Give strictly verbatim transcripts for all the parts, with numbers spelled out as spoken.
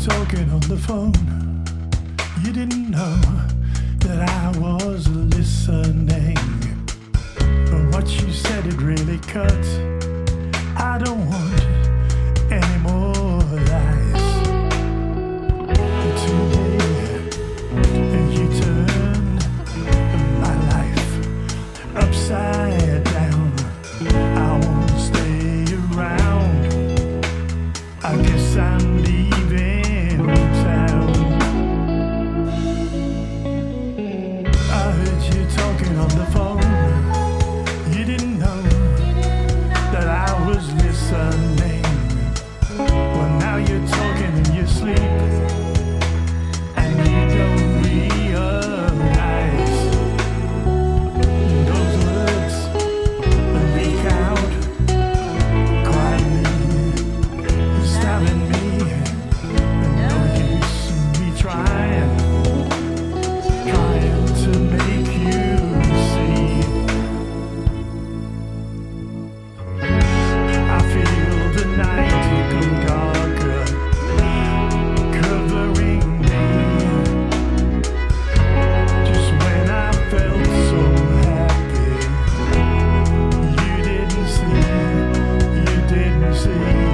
talking on the phone. You didn't know that I was listening. But what you said, it really cut. I don't want any more lies. Today, you turned my life upside down. I won't stay around. I guess I'm leaving town. I heard you talking on the phone. You didn't know that I was listening. Well, now you're talking in your sleep, and you don't realize those words leak out quietly, stabbing me. No use me trying, trying to make you see. I feel the night go darker, covering me. Just when I felt so happy, you didn't see, you didn't see.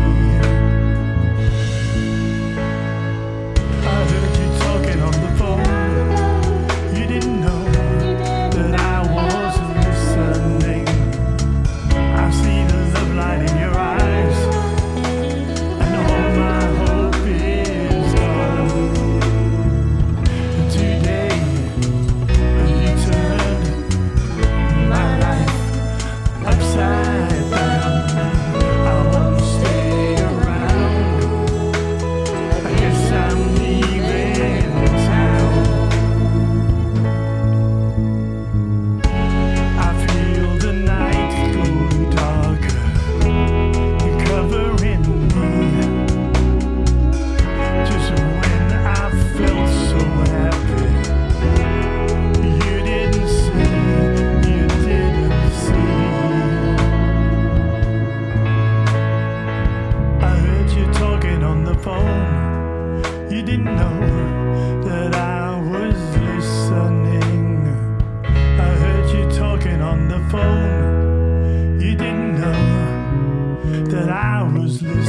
I heard you talking on the phone. You didn't know that I was listening. I see the love light in your eyes, and all my hope is gone. Today, you turned my life upside down. I won't stay around. I guess I'm leaving town. I feel the night go darker, covering me. Just when I felt so happy, you didn't see, you didn't see. I heard you talking on the phone. You didn't know that I was listening. I heard you talking on the phone. You didn't know that I was listening.